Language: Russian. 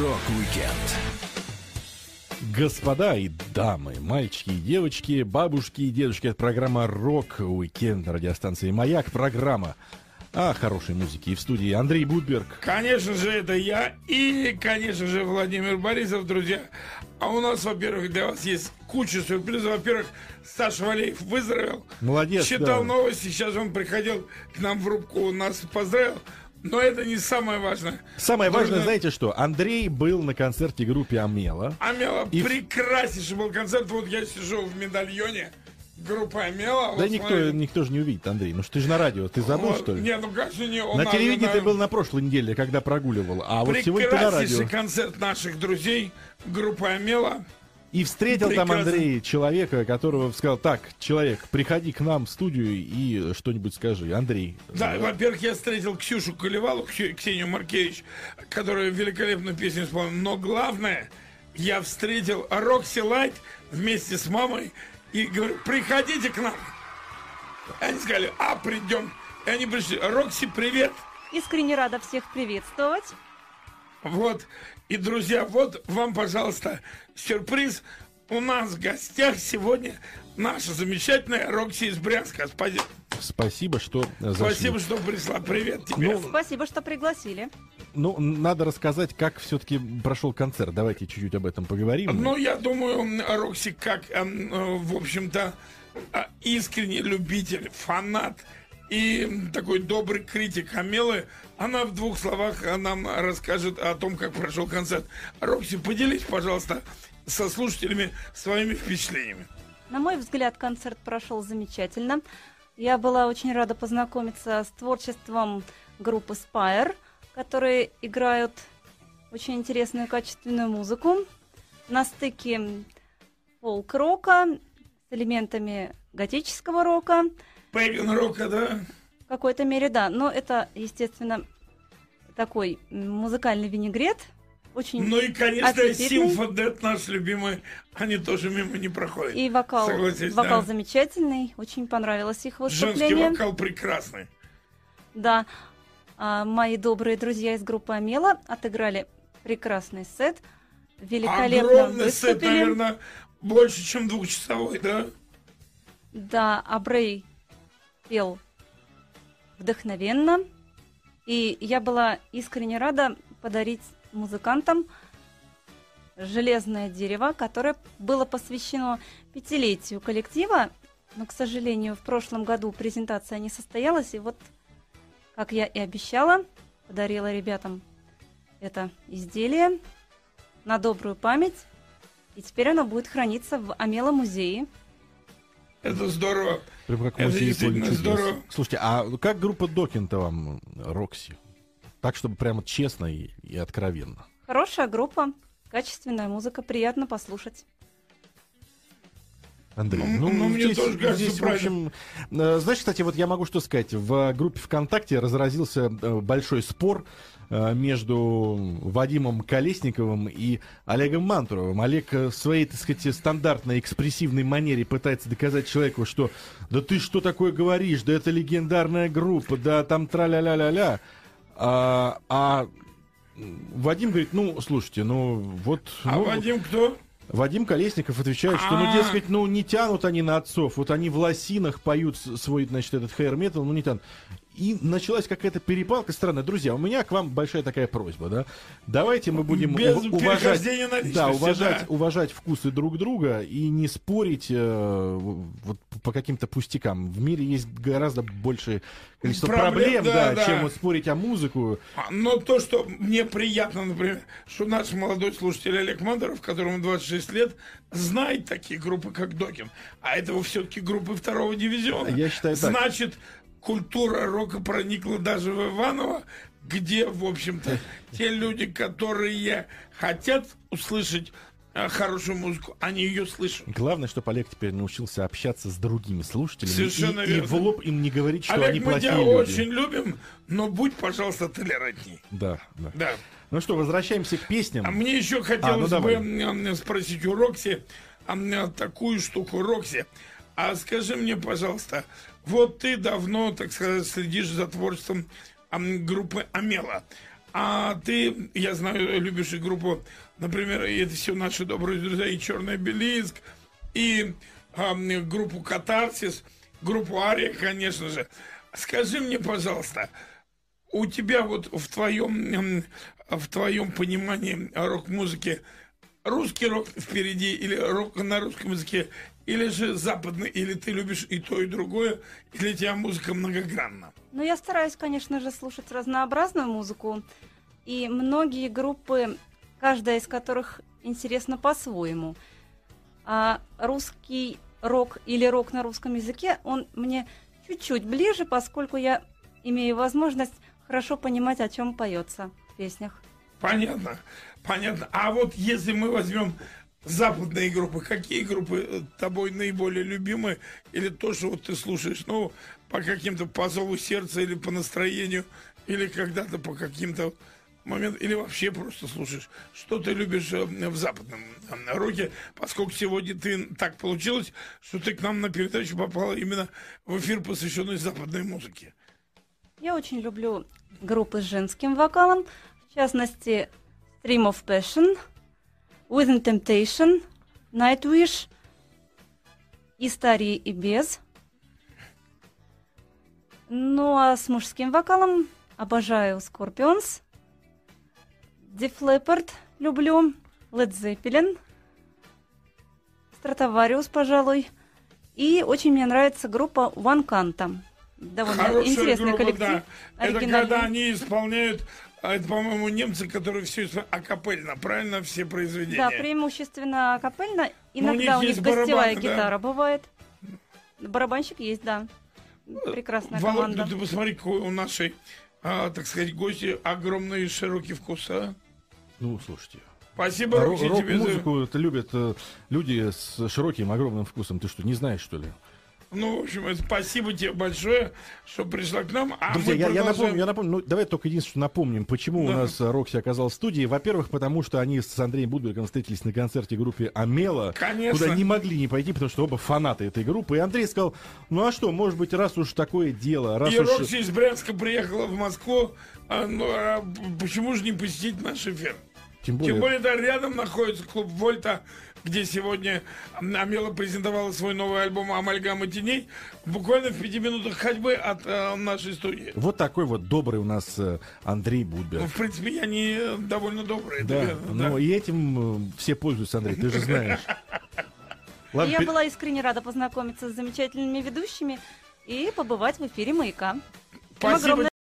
Рок-викенд. Господа и дамы, мальчики и девочки, бабушки и дедушки, это программа «Рок-викенд» на радиостанции «Маяк». Программа о хорошей музыке. И в студии Андрей Будберг. Конечно же, это я и, конечно же, Владимир Борисов, друзья. А у нас, во-первых, для вас есть куча сюрпризов. Во-первых, Саша Валеев выздоровел. Молодец, читал да. новости, сейчас он приходил к нам в рубку, нас поздравил. Но это не самое важное. Самое важное, знаете что? Андрей был на концерте группы Амела. Амела, прекраснейший был концерт. Вот я сижу в медальоне. Группа Амела. Да вот никто же не увидит, Андрей. Ну что ты же на радио, ты забыл, вот, что ли? Не, ну как же не он. На телевидении ты был на прошлой неделе, когда прогуливал. А вот сегодня ты на радио. Прекраснейший концерт наших друзей. Группа Амела. И встретил там Прекрасно. Андрей человека, которого сказал: так, человек, приходи к нам в студию и что-нибудь скажи. Андрей. Да, во-первых, я встретил Ксюшу Колевалу, Ксению Маркевич, которая великолепную песню исполнила. Но главное, я встретил Рокси Лайт вместе с мамой и говорю: приходите к нам. И они сказали: придем. И они пришли. Рокси, привет. Искренне рада всех приветствовать. Вот. И, друзья, вот вам, пожалуйста, сюрприз. У нас в гостях сегодня наша замечательная Рокси из Брянска. Спасибо, что зашли. Спасибо, что пришла. Привет тебе. Спасибо, что пригласили. Ну, надо рассказать, как все-таки прошел концерт. Давайте чуть-чуть об этом поговорим. Ну, я думаю, Рокси, как, в общем-то, искренний любитель, фанат и такой добрый критик Амелы, она в двух словах нам расскажет о том, как прошел концерт. Рокси, поделись, пожалуйста, со слушателями своими впечатлениями. На мой взгляд, концерт прошел замечательно. Я была очень рада познакомиться с творчеством группы Spire, которые играют очень интересную и качественную музыку на стыке фолк-рока с элементами готического рока. Пэган-рока, да? В какой-то мере, да. Но это, естественно, такой музыкальный винегрет. Очень Ну и, конечно, аппетитный. Симфодет наш любимый, они тоже мимо не проходят. И вокал да? замечательный. Очень понравилось их выступление. Женский вокал прекрасный. Да. Мои добрые друзья из группы Амела отыграли прекрасный сет. Великолепно Огромный выступили. сет, наверное, больше, чем двухчасовой, да? Да, Абрей пел вдохновенно. И я была искренне рада подарить музыкантам железное дерево, которое было посвящено 5-летию коллектива. Но, к сожалению, в прошлом году презентация не состоялась. И вот, как я и обещала, подарила ребятам это изделие на добрую память. И теперь оно будет храниться в Амела-музее. Это здорово. Прям как Это музей действительно поле чудес. здорово. Слушайте, а как группа Докин-то вам, Рокси? Так, чтобы прямо честно и откровенно. Хорошая группа, качественная музыка, приятно послушать. Андрей, мне здесь, тоже кажется, здесь, в общем, знаешь, кстати, вот я могу что сказать. В группе ВКонтакте разразился большой спор между Вадимом Колесниковым и Олегом Мантуровым. Олег в своей, так сказать, стандартной экспрессивной манере пытается доказать человеку, что да ты что такое говоришь, да это легендарная группа, да там тра-ля-ля-ля-ля. А Вадим говорит: ну, слушайте, ну вот... Вадим кто? Вадим Колесников отвечает, что, дескать, не тянут они на отцов. Вот они в лосинах поют свой, значит, этот хэйр-метал, не тянут. И началась какая-то перепалка странная. Друзья, у меня к вам большая такая просьба, да? Давайте мы будем уважать вкусы друг друга и не спорить вот по каким-то пустякам. В мире есть гораздо большее количество проблем, чем вот спорить о музыку. Но то, что мне приятно, например, что наш молодой слушатель Олег Мантуров, которому 26 лет, знает такие группы, как Докин. А это все-таки группы второго дивизиона. Я считаю так. Значит, культура рока проникла даже в Иваново, где, в общем-то, те люди, которые хотят услышать хорошую музыку, они ее слышат. Главное, чтобы Олег теперь научился общаться с другими слушателями. Совершенно и верно. в лоб им не говорить, что Олег, они мы плохие тебя люди. очень любим, но будь, пожалуйста, толерантней. Да. Да. Ну что, возвращаемся к песням. А мне еще хотелось бы спросить у Рокси такую штуку. Рокси, а скажи мне, пожалуйста, вот ты давно, так сказать, следишь за творчеством группы Амела. А ты, я знаю, любишь и группу, например, и это все наши добрые друзья, и «Черный обелиск», и группу «Катарсис», группу «Ария», конечно же. Скажи мне, пожалуйста, у тебя вот в твоем понимании рок-музыки русский рок впереди, или рок на русском языке, или же западный, или ты любишь и то, и другое, и для тебя музыка многогранна? Ну, я стараюсь, конечно же, слушать разнообразную музыку, и многие группы, каждая из которых интересна по-своему. А русский рок или рок на русском языке, он мне чуть-чуть ближе, поскольку я имею возможность хорошо понимать, о чем поется в песнях. Понятно, понятно. А вот если мы возьмем западные группы, какие группы тобой наиболее любимы? Или то, что вот ты слушаешь, ну, по каким-то по зову сердца, или по настроению, или когда-то по каким-то моментам, или вообще просто слушаешь? Что ты любишь в западном роке? Поскольку сегодня так получилось, что ты к нам на передачу попала именно в эфир, посвященный западной музыке. Я очень люблю группы с женским вокалом, в частности, Stream of Passion, Within Temptation, Nightwish, и старые, и без. Ну а с мужским вокалом обожаю Scorpions, Def Leppard люблю, Led Zeppelin, Stratovarius, пожалуй. И очень мне нравится группа One Canta. Довольно хорошая интересный группа, коллектив. да. Это когда они исполняют, это, по-моему, немцы, которые все акапельно, правильно, все произведения? Да, преимущественно акапельно. Но Иногда у них гостевая барабаны, гитара да? бывает. Барабанщик есть, да. Прекрасная Володь, команда. ты посмотри, какой у нашей, так сказать, гости огромный и широкий вкус, а? Ну, слушайте. Спасибо, Рокси, тебе за... Рок-музыку это любят люди с широким, огромным вкусом. Ты что, не знаешь, что ли? Ну, в общем, спасибо тебе большое, что пришла к нам. А Друзья, мы я продолжаем. напомню, ну, давай только единственное, что напомним, почему у нас Рокси оказалась в студии. Во-первых, потому что они с Андреем Будбергом встретились на концерте группы Амела, Конечно. куда не могли не пойти, потому что оба фанаты этой группы. И Андрей сказал, ну а что, может быть, раз уж такое дело, раз И уж... Рокси из Брянска приехала в Москву, почему же не посетить наш эфир? Тем Тем более, да, рядом находится клуб «Вольта», где сегодня Амела презентовала свой новый альбом «Амальгама теней», буквально в 5 минутах ходьбы от нашей студии. Вот такой вот добрый у нас Андрей Будберг. Ну, в принципе, я не довольно добрый. Да, верно, ну и этим все пользуются, Андрей, ты же знаешь. И Ладно, я была искренне рада познакомиться с замечательными ведущими и побывать в эфире «Маяка». Всем Спасибо. огромное